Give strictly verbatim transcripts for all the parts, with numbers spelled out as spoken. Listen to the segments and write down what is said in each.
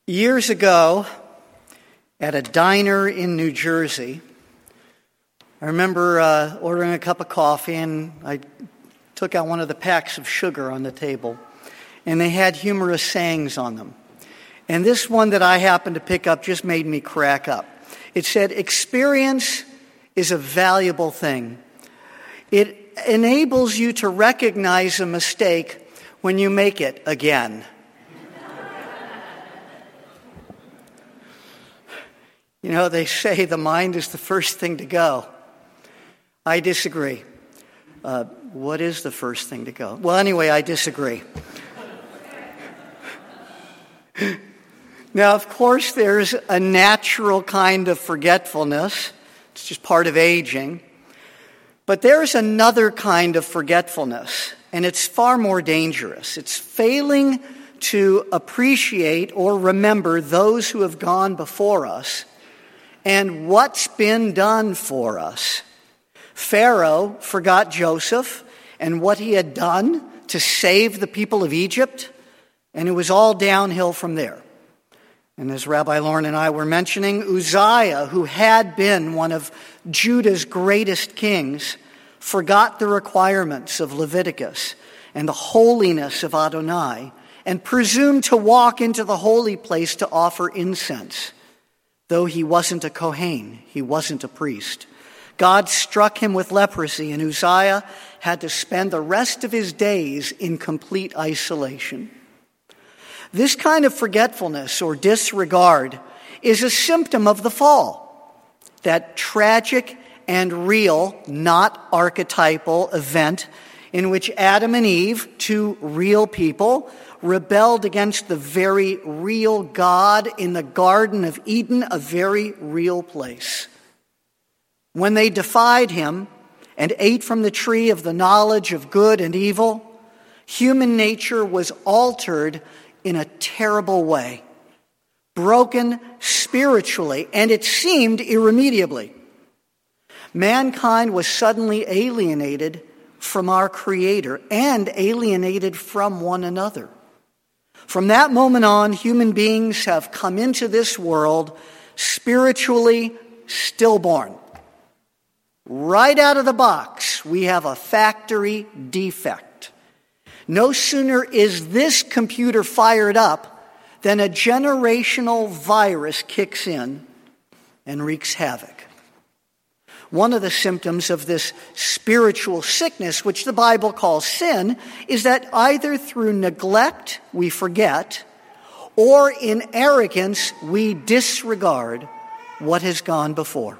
Years ago, at a diner in New Jersey, I remember uh, ordering a cup of coffee, and I took out one of the packs of sugar on the table, and they had humorous sayings on them. And this one that I happened to pick up just made me crack up. It said, "Experience is a valuable thing. It enables you to recognize a mistake when you make it again." You know, they say the mind is the first thing to go. I disagree. Uh, what is the first thing to go? Well, anyway, I disagree. Now, of course, there's a natural kind of forgetfulness. It's just part of aging. But there's another kind of forgetfulness, and it's far more dangerous. It's failing to appreciate or remember those who have gone before us and what's been done for us. Pharaoh forgot Joseph and what he had done to save the people of Egypt, and it was all downhill from there. And as Rabbi Lauren and I were mentioning, Uzziah, who had been one of Judah's greatest kings, forgot the requirements of Leviticus and the holiness of Adonai and presumed to walk into the holy place to offer incense. Though he wasn't a Kohen, he wasn't a priest. God struck him with leprosy, and Uzziah had to spend the rest of his days in complete isolation. This kind of forgetfulness or disregard is a symptom of the fall, that tragic and real, not archetypal event in which Adam and Eve, two real people, rebelled against the very real God in the Garden of Eden, a very real place. When they defied him and ate from the tree of the knowledge of good and evil, human nature was altered in a terrible way, broken spiritually, and it seemed irremediably. Mankind was suddenly alienated from our Creator and alienated from one another. From that moment on, human beings have come into this world spiritually stillborn. Right out of the box, we have a factory defect. No sooner is this computer fired up than a generational virus kicks in and wreaks havoc. One of the symptoms of this spiritual sickness, which the Bible calls sin, is that either through neglect we forget, or in arrogance we disregard what has gone before.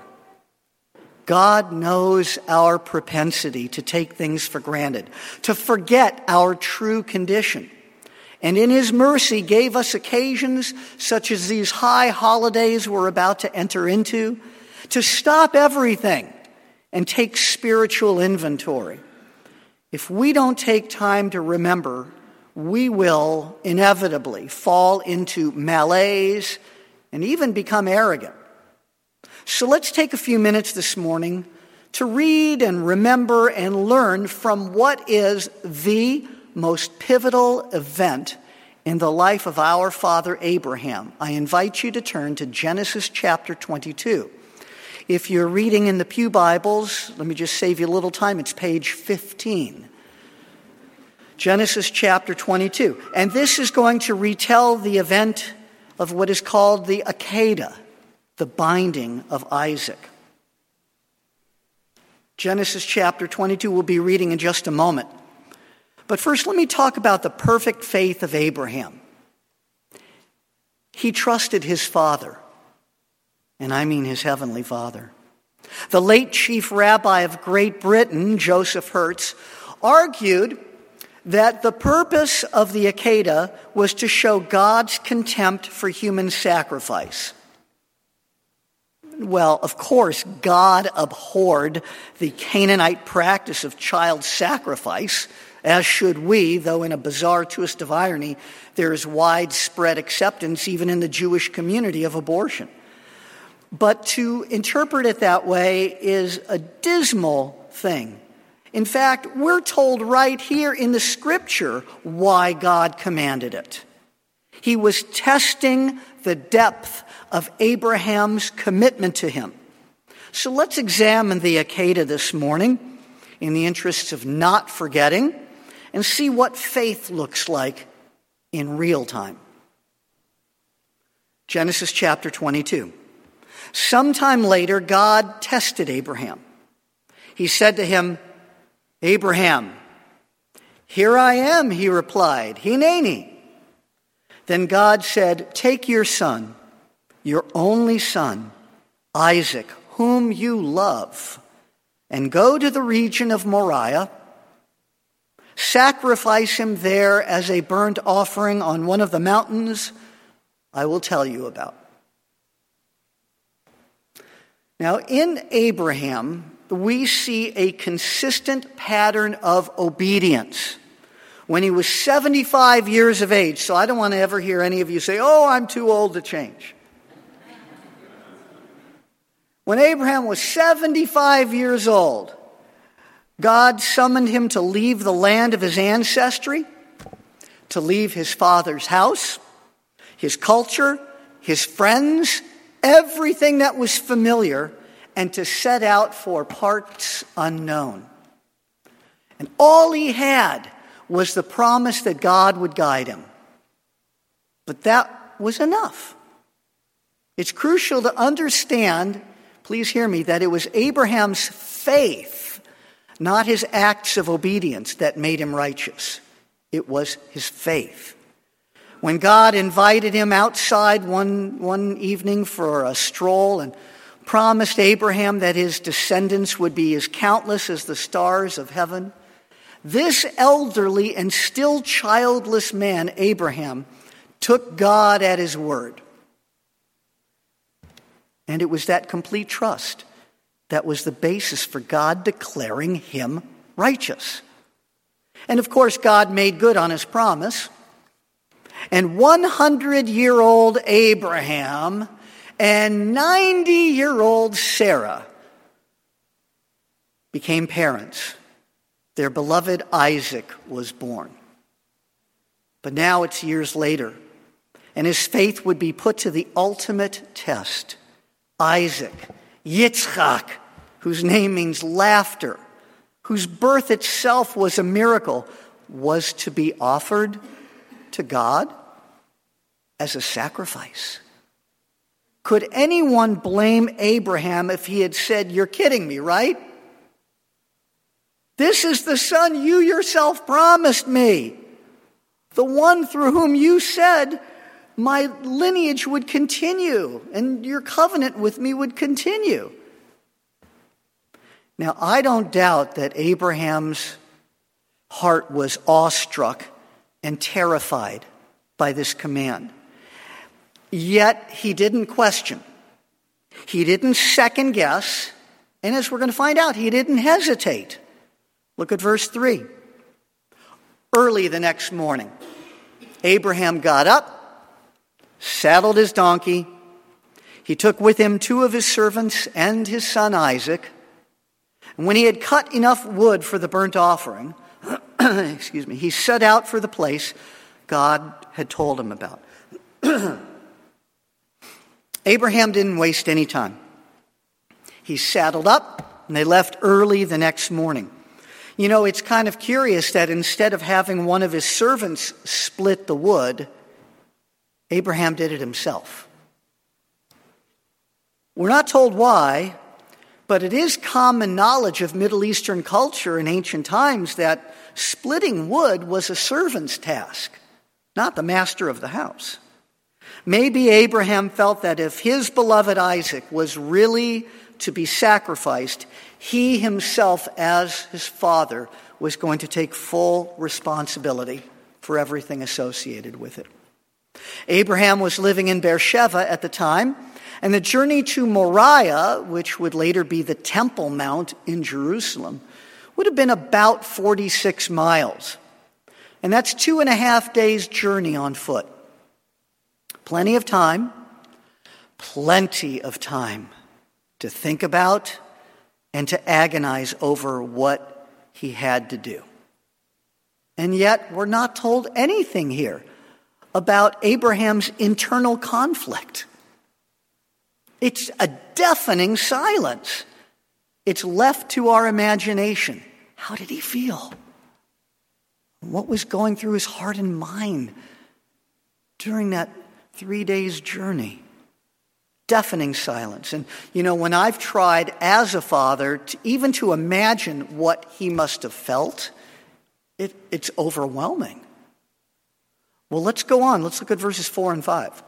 God knows our propensity to take things for granted, to forget our true condition. And in his mercy gave us occasions such as these high holidays we're about to enter into, to stop everything and take spiritual inventory. If we don't take time to remember, we will inevitably fall into malaise and even become arrogant. So let's take a few minutes this morning to read and remember and learn from what is the most pivotal event in the life of our father Abraham. I invite you to turn to Genesis chapter twenty-two. If you're reading in the Pew Bibles, let me just save you a little time, it's page fifteen. Genesis chapter twenty-two. And this is going to retell the event of what is called the Akedah, the binding of Isaac. Genesis chapter twenty-two we'll be reading in just a moment. But first, let me talk about the perfect faith of Abraham. He trusted his father, and I mean his heavenly Father. The late chief rabbi of Great Britain, Joseph Hertz, argued that the purpose of the Akedah was to show God's contempt for human sacrifice. Well, of course, God abhorred the Canaanite practice of child sacrifice, as should we, though in a bizarre twist of irony, there is widespread acceptance even in the Jewish community of abortion. But to interpret it that way is a dismal thing. In fact, we're told right here in the Scripture why God commanded it. He was testing the depth of Abraham's commitment to him. So let's examine the Akedah this morning in the interests of not forgetting and see what faith looks like in real time. Genesis chapter twenty-two. Sometime later, God tested Abraham. He said to him, "Abraham." "Here I am," he replied. "Hineni." Then God said, "Take your son, your only son, Isaac, whom you love, and go to the region of Moriah. Sacrifice him there as a burnt offering on one of the mountains I will tell you about." Now, in Abraham, we see a consistent pattern of obedience. When he was seventy-five years of age, so I don't want to ever hear any of you say, "Oh, I'm too old to change." When Abraham was seventy-five years old, God summoned him to leave the land of his ancestry, to leave his father's house, his culture, his friends, everything that was familiar, and to set out for parts unknown. And all he had was the promise that God would guide him. But that was enough. It's crucial to understand, please hear me, that it was Abraham's faith, not his acts of obedience, that made him righteous. It was his faith. When God invited him outside one, one evening for a stroll and promised Abraham that his descendants would be as countless as the stars of heaven, this elderly and still childless man, Abraham, took God at his word. And it was that complete trust that was the basis for God declaring him righteous. And of course, God made good on his promise. And one hundred-year-old Abraham and ninety-year-old Sarah became parents. Their beloved Isaac was born. But now it's years later, and his faith would be put to the ultimate test. Isaac, Yitzchak, whose name means laughter, whose birth itself was a miracle, was to be offered to God as a sacrifice. Could anyone blame Abraham if he had said, "You're kidding me, right? This is the son you yourself promised me, the one through whom you said my lineage would continue and your covenant with me would continue." Now, I don't doubt that Abraham's heart was awestruck and terrified by this command. Yet he didn't question. He didn't second guess. And as we're going to find out, he didn't hesitate. Look at verse three. Early the next morning, Abraham got up, saddled his donkey. He took with him two of his servants and his son Isaac. And when he had cut enough wood for the burnt offering, excuse me, he set out for the place God had told him about. Abraham didn't waste any time. He saddled up, and they left early the next morning. You know, it's kind of curious that instead of having one of his servants split the wood, Abraham did it himself. We're not told why, but it is common knowledge of Middle Eastern culture in ancient times that splitting wood was a servant's task, not the master of the house. Maybe Abraham felt that if his beloved Isaac was really to be sacrificed, he himself, as his father, was going to take full responsibility for everything associated with it. Abraham was living in Beersheba at the time, and the journey to Moriah, which would later be the Temple Mount in Jerusalem, would have been about forty-six miles. And that's two and a half days' journey on foot. Plenty of time, plenty of time to think about and to agonize over what he had to do. And yet, we're not told anything here about Abraham's internal conflict. It's a deafening silence. It's left to our imagination. How did he feel? What was going through his heart and mind during that three days journey? Deafening silence. And, you know, when I've tried as a father to, even to imagine what he must have felt, it, it's overwhelming. Well, let's go on. Let's look at verses four and five.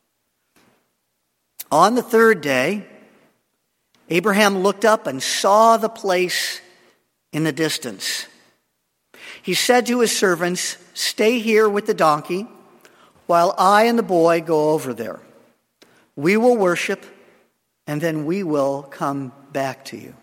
On the third day, Abraham looked up and saw the place in the distance. He said to his servants, "Stay here with the donkey while I and the boy go over there. We will worship, and then we will come back to you."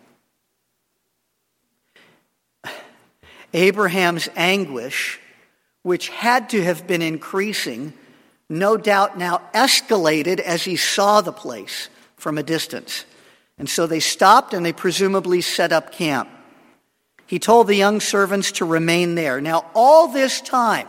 Abraham's anguish, which had to have been increasing, no doubt now escalated as he saw the place from a distance. And so they stopped and they presumably set up camp. He told the young servants to remain there. Now, all this time,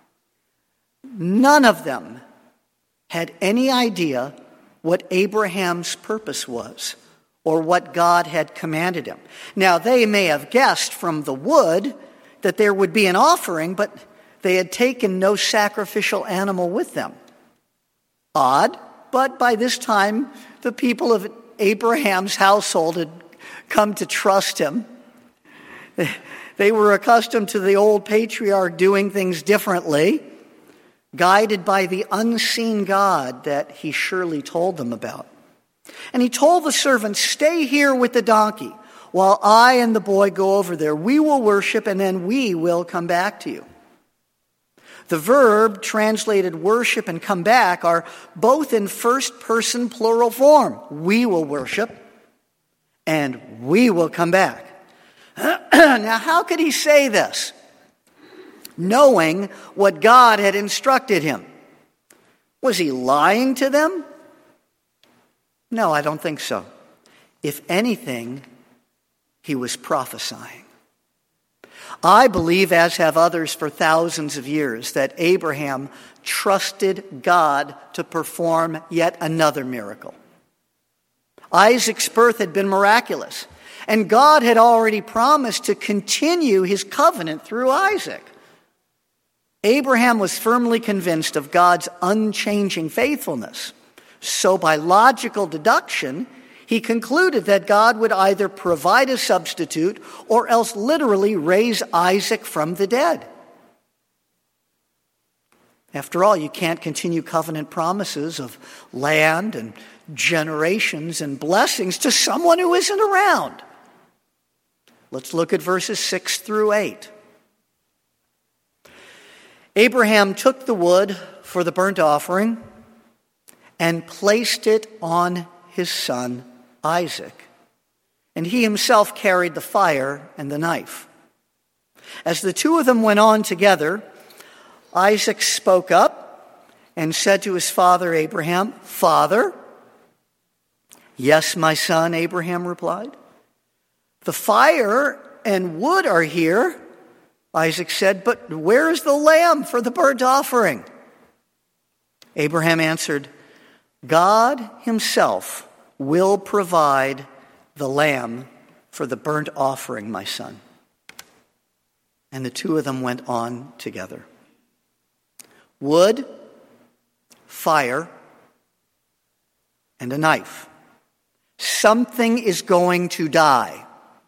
none of them had any idea what Abraham's purpose was or what God had commanded him. Now, they may have guessed from the wood that there would be an offering, but they had taken no sacrificial animal with them. Odd, but by this time, the people of Abraham's household had come to trust him. They were accustomed to the old patriarch doing things differently, guided by the unseen God that he surely told them about. And he told the servants, "Stay here with the donkey while I and the boy go over there. We will worship, and then we will come back to you." The verb translated worship and come back are both in first person plural form. We will worship and we will come back. Now, how could he say this, knowing what God had instructed him? Was he lying to them? No, I don't think so. If anything, he was prophesying. I believe, as have others for thousands of years, that Abraham trusted God to perform yet another miracle. Isaac's birth had been miraculous, and God had already promised to continue his covenant through Isaac. Abraham was firmly convinced of God's unchanging faithfulness. So by logical deduction, he concluded that God would either provide a substitute or else literally raise Isaac from the dead. After all, you can't continue covenant promises of land and generations and blessings to someone who isn't around. Let's look at verses six through eight. Abraham took the wood for the burnt offering and placed it on his son Isaac, and he himself carried the fire and the knife. As the two of them went on together, Isaac spoke up and said to his father Abraham, "Father?" "Yes, my son," Abraham replied. "The fire and wood are here," Isaac said, "but where is the lamb for the burnt offering?" Abraham answered, "God himself will provide the lamb for the burnt offering, my son." And the two of them went on together. Wood, fire, and a knife. Something is going to die.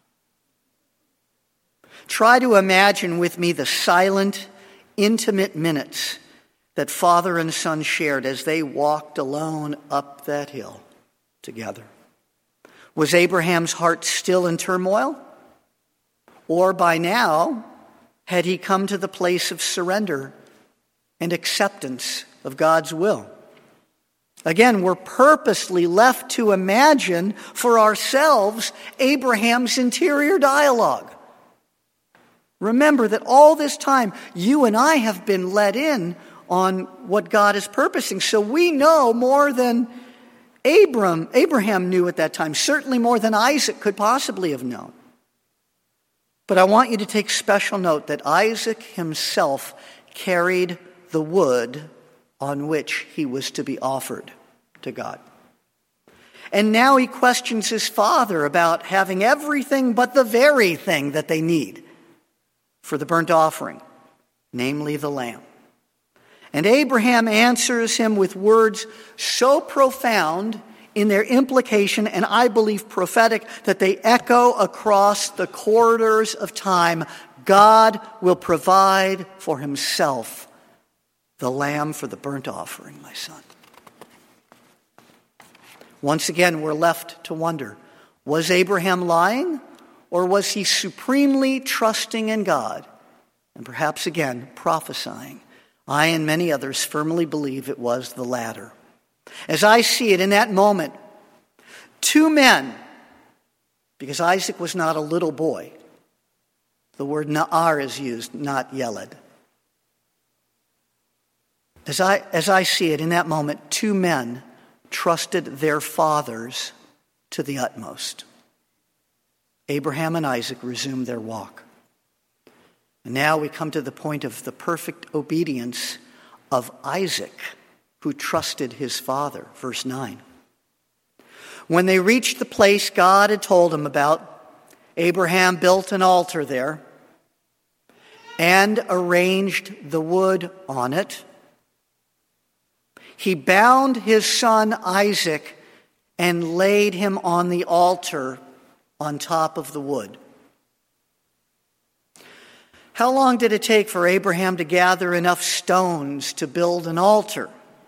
Try to imagine with me the silent, intimate minutes that father and son shared as they walked alone up that hill together. Was Abraham's heart still in turmoil? Or by now, had he come to the place of surrender and acceptance of God's will? Again, we're purposely left to imagine for ourselves Abraham's interior dialogue. Remember that all this time, you and I have been let in on what God is purposing. So we know more than Abram, Abraham knew at that time, certainly more than Isaac could possibly have known. But I want you to take special note that Isaac himself carried the wood on which he was to be offered to God. And now he questions his father about having everything but the very thing that they need for the burnt offering, namely the lamb. And Abraham answers him with words so profound in their implication, and I believe prophetic, that they echo across the corridors of time. God will provide for himself the lamb for the burnt offering, my son. Once again, we're left to wonder, was Abraham lying, or was he supremely trusting in God, and perhaps again prophesying? I and many others firmly believe it was the latter. As I see it, in that moment, two men, because Isaac was not a little boy, the word na'ar is used, not yeled. As I, as I see it, in that moment, two men trusted their fathers to the utmost. Abraham and Isaac resumed their walk. And now we come to the point of the perfect obedience of Isaac, who trusted his father. Verse nine. When they reached the place God had told him about, Abraham built an altar there and arranged the wood on it. He bound his son Isaac and laid him on the altar on top of the wood. How long did it take for Abraham to gather enough stones to build an altar?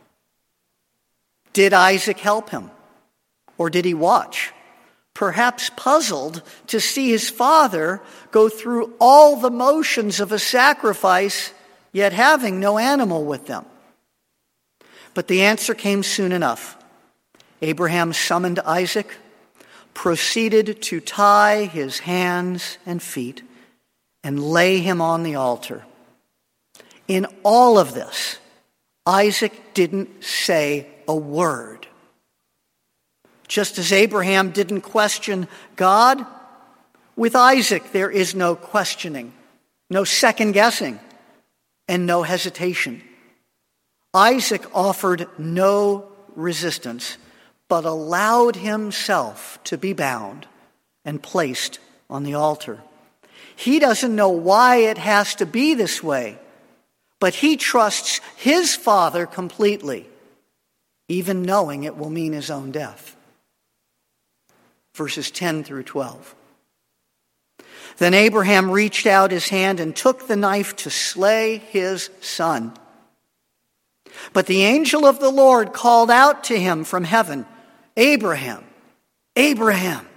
Did Isaac help him? Or did he watch? Perhaps puzzled to see his father go through all the motions of a sacrifice, yet having no animal with them. But the answer came soon enough. Abraham summoned Isaac, proceeded to tie his hands and feet, and lay him on the altar. In all of this, Isaac didn't say a word. Just as Abraham didn't question God, with Isaac there is no questioning, no second guessing, and no hesitation. Isaac offered no resistance, but allowed himself to be bound and placed on the altar. He doesn't know why it has to be this way, but he trusts his father completely, even knowing it will mean his own death. Verses ten through twelve. Then Abraham reached out his hand and took the knife to slay his son. But the angel of the Lord called out to him from heaven, Abraham, Abraham.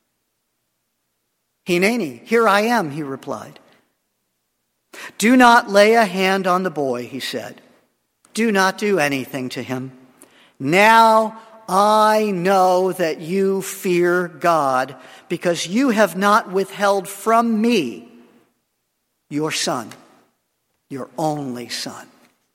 Hineni, here I am, he replied. Do not lay a hand on the boy, he said. Do not do anything to him. Now I know that you fear God, because you have not withheld from me your son, your only son.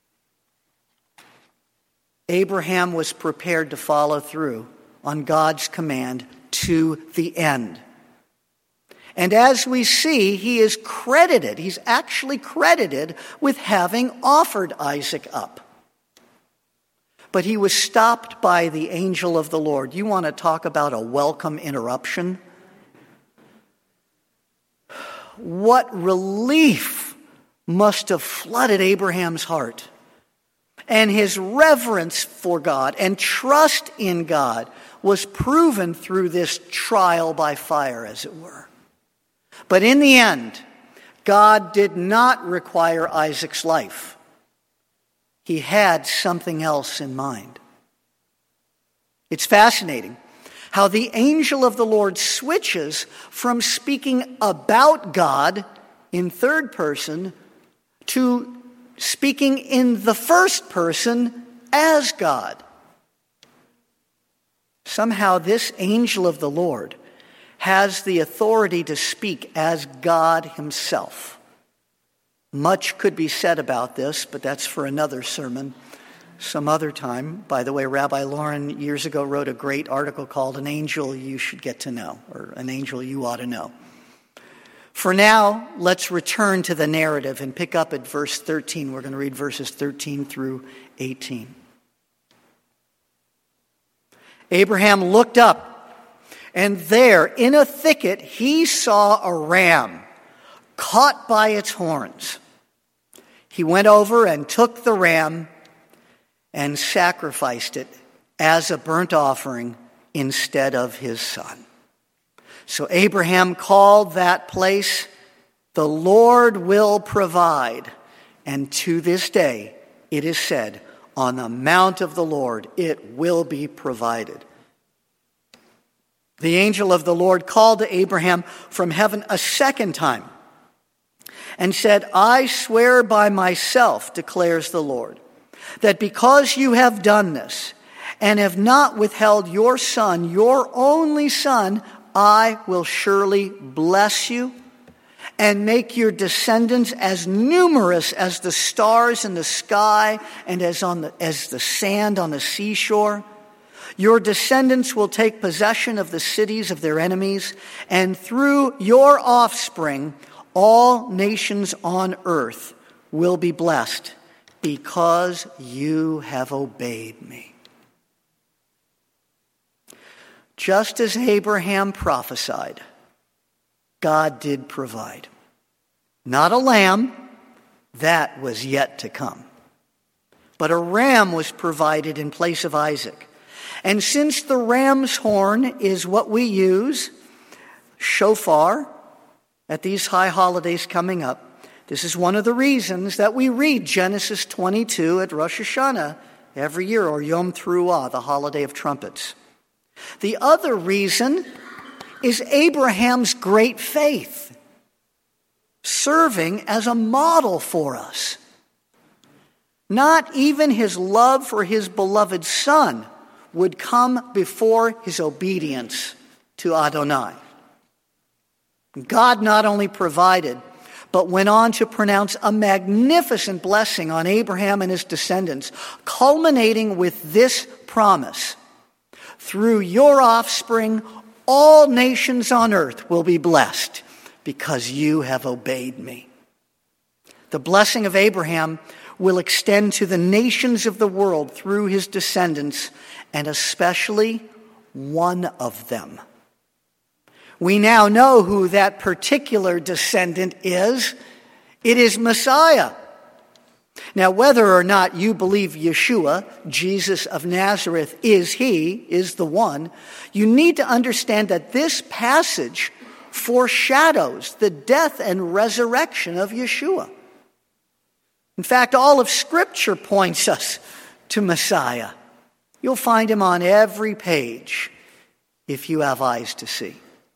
Abraham was prepared to follow through on God's command to the end. And as we see, he is credited, he's actually credited with having offered Isaac up. But he was stopped by the angel of the Lord. You want to talk about a welcome interruption? What relief must have flooded Abraham's heart. And his reverence for God and trust in God was proven through this trial by fire, as it were. But in the end, God did not require Isaac's life. He had something else in mind. It's fascinating how the angel of the Lord switches from speaking about God in third person to speaking in the first person as God. Somehow this angel of the Lord has the authority to speak as God himself. Much could be said about this, but that's for another sermon some other time. By the way, Rabbi Lauren years ago wrote a great article called An Angel You Should Get to Know, or An Angel You Ought to Know. For now, let's return to the narrative and pick up at verse thirteen. We're going to read verses thirteen through eighteen. Abraham looked up, and there in a thicket he saw a ram caught by its horns. He went over and took the ram and sacrificed it as a burnt offering instead of his son. So Abraham called that place, "The Lord will provide." And to this day, it is said, "On the mount of the Lord it will be provided." The angel of the Lord called to Abraham from heaven a second time and said, "I swear by myself, declares the Lord, that because you have done this and have not withheld your son, your only son, I will surely bless you and make your descendants as numerous as the stars in the sky and as on the, as the sand on the seashore. Your descendants will take possession of the cities of their enemies, and through your offspring, all nations on earth will be blessed because you have obeyed me." Just as Abraham prophesied, God did provide. Not a lamb, that was yet to come, but a ram was provided in place of Isaac. And since the ram's horn is what we use, shofar, at these high holidays coming up, this is one of the reasons that we read Genesis twenty-two at Rosh Hashanah every year, or Yom Teruah, the holiday of trumpets. The other reason is Abraham's great faith, serving as a model for us. Not even his love for his beloved son would come before his obedience to Adonai. God not only provided, but went on to pronounce a magnificent blessing on Abraham and his descendants, culminating with this promise: "Through your offspring, all nations on earth will be blessed because you have obeyed me." The blessing of Abraham will extend to the nations of the world through his descendants, and especially one of them. We now know who that particular descendant is. It is Messiah. Now, whether or not you believe Yeshua, Jesus of Nazareth, is he, is the one, you need to understand that this passage foreshadows the death and resurrection of Yeshua. In fact, all of Scripture points us to Messiah. You'll find him on every page if you have eyes to see.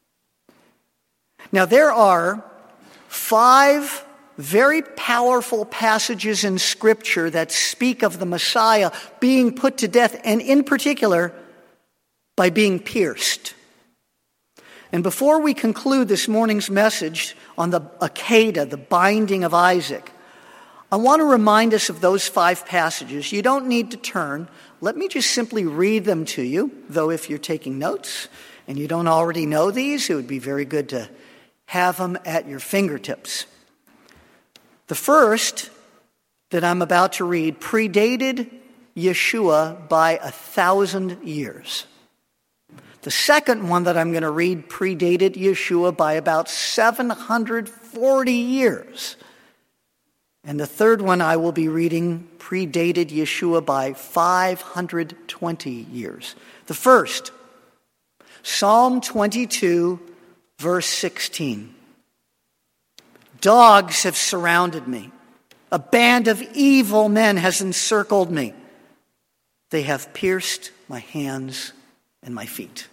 Now, there are five very powerful passages in Scripture that speak of the Messiah being put to death, and in particular, by being pierced. And before we conclude this morning's message on the Akedah, the binding of Isaac, I want to remind us of those five passages. You don't need to turn. Let me just simply read them to you, though if you're taking notes and you don't already know these, it would be very good to have them at your fingertips. The first that I'm about to read predated Yeshua by a thousand years. The second one that I'm going to read predated Yeshua by about seven hundred forty years. And the third one I will be reading predated Yeshua by five hundred twenty years. The first, Psalm twenty-two, verse sixteen. Dogs have surrounded me. A band of evil men has encircled me. They have pierced my hands and my feet.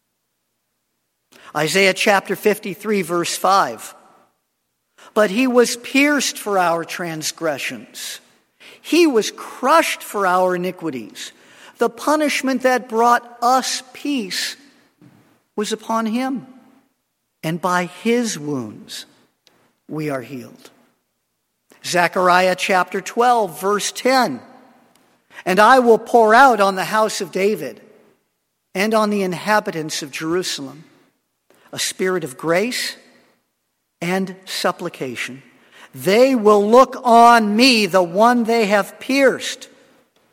Isaiah chapter fifty-three, verse five. But he was pierced for our transgressions. He was crushed for our iniquities. The punishment that brought us peace was upon him. And by his wounds we are healed. Zechariah chapter twelve, verse ten. And I will pour out on the house of David and on the inhabitants of Jerusalem a spirit of grace and supplication. They will look on me, the one they have pierced,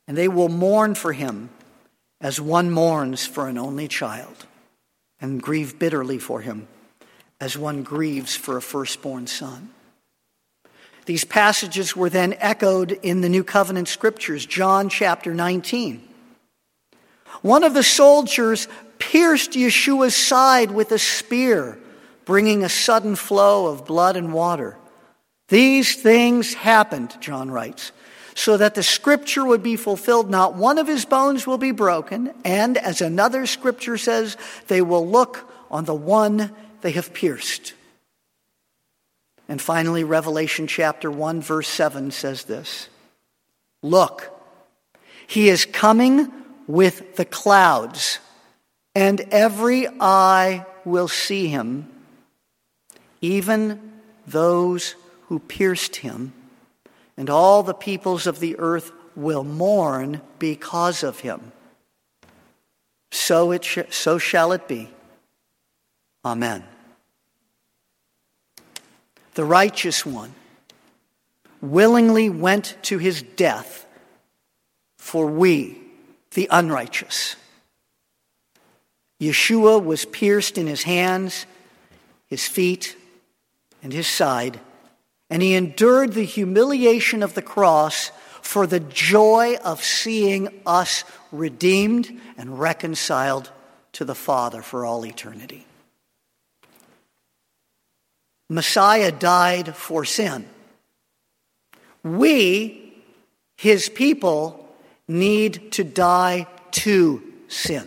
and they will mourn for him as one mourns for an only child, and grieve bitterly for him as one grieves for a firstborn son. These passages were then echoed in the New Covenant Scriptures, John chapter nineteen. One of the soldiers pierced Yeshua's side with a spear, bringing a sudden flow of blood and water. These things happened, John writes, so that the scripture would be fulfilled. Not one of his bones will be broken, and as another scripture says, they will look on the one they have pierced. And finally, Revelation chapter one, verse seven says this: Look, he is coming with the clouds, and every eye will see him, even those who pierced him, and all the peoples of the earth will mourn because of him. So it sh- so shall it be. Amen. The righteous one willingly went to his death for we, the unrighteous. Yeshua was pierced in his hands, his feet, and his side, and he endured the humiliation of the cross for the joy of seeing us redeemed and reconciled to the Father for all eternity. Messiah died for sin. We, his people, need to die to sin.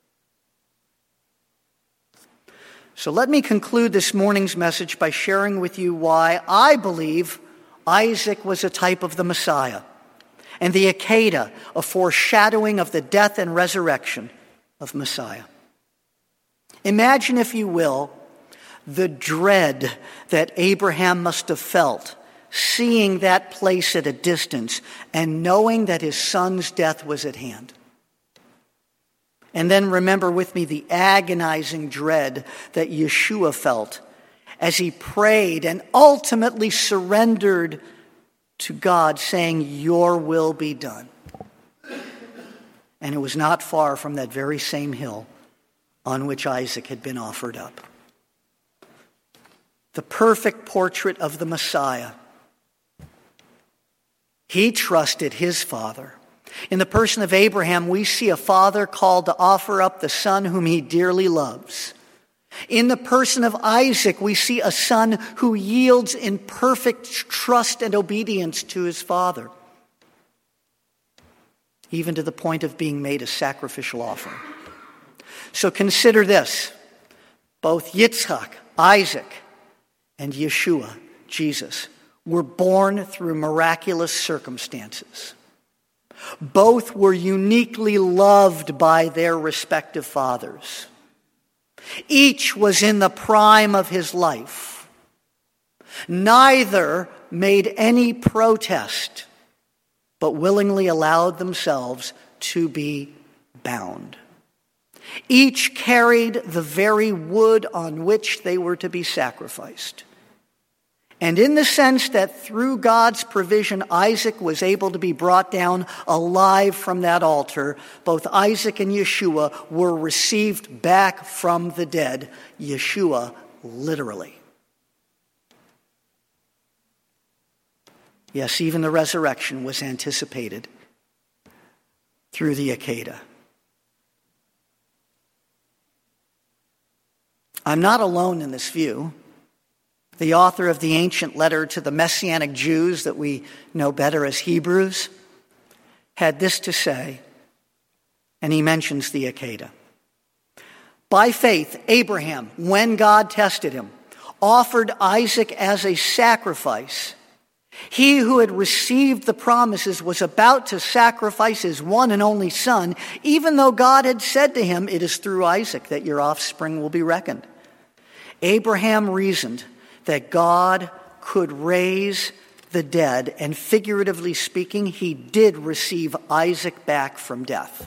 So let me conclude this morning's message by sharing with you why I believe Isaac was a type of the Messiah, and the Akedah, a foreshadowing of the death and resurrection of Messiah. Imagine, if you will, the dread that Abraham must have felt seeing that place at a distance and knowing that his son's death was at hand. And then remember with me the agonizing dread that Yeshua felt as he prayed and ultimately surrendered to God, saying, "Your will be done." And it was not far from that very same hill on which Isaac had been offered up. The perfect portrait of the Messiah. He trusted his father. In the person of Abraham, we see a father called to offer up the son whom he dearly loves. In the person of Isaac, we see a son who yields in perfect trust and obedience to his father, even to the point of being made a sacrificial offering. So consider this: both Yitzchak, Isaac, and Yeshua, Jesus, were born through miraculous circumstances. Both were uniquely loved by their respective fathers. Each was in the prime of his life. Neither made any protest, but willingly allowed themselves to be bound. Each carried the very wood on which they were to be sacrificed. And in the sense that through God's provision, Isaac was able to be brought down alive from that altar, both Isaac and Yeshua were received back from the dead. Yeshua, literally. Yes, even the resurrection was anticipated through the Akedah. I'm not alone in this view. The author of the ancient letter to the Messianic Jews that we know better as Hebrews had this to say, and he mentions the Akedah. By faith, Abraham, when God tested him, offered Isaac as a sacrifice. He who had received the promises was about to sacrifice his one and only son, even though God had said to him, "It is through Isaac that your offspring will be reckoned." Abraham reasoned that God could raise the dead, and figuratively speaking, he did receive Isaac back from death.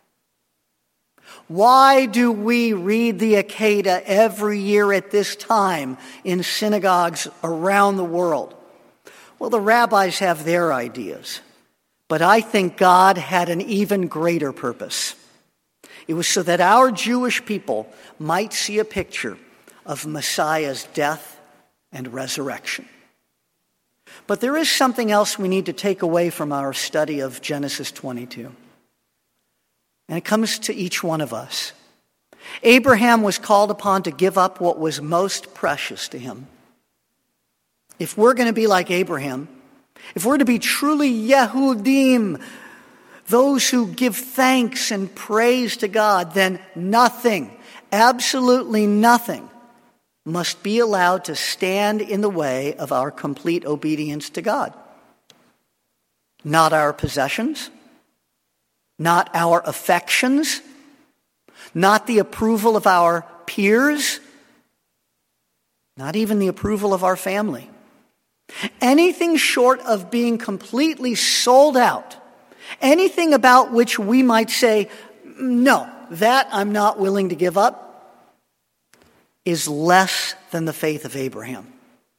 Why do we read the Akedah every year at this time in synagogues around the world? Well, the rabbis have their ideas. But I think God had an even greater purpose. It was so that our Jewish people might see a picture of Messiah's death and resurrection. But there is something else we need to take away from our study of Genesis twenty-two. And it comes to each one of us. Abraham was called upon to give up what was most precious to him. If we're going to be like Abraham, if we're to be truly Yehudim, those who give thanks and praise to God, then nothing, absolutely nothing, must be allowed to stand in the way of our complete obedience to God. Not our possessions, not our affections, not the approval of our peers, not even the approval of our family. Anything short of being completely sold out, anything about which we might say, no, that I'm not willing to give up, is less than the faith of Abraham.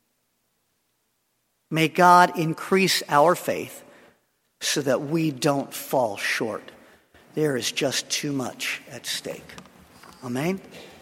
May God increase our faith so that we don't fall short. There is just too much at stake. Amen?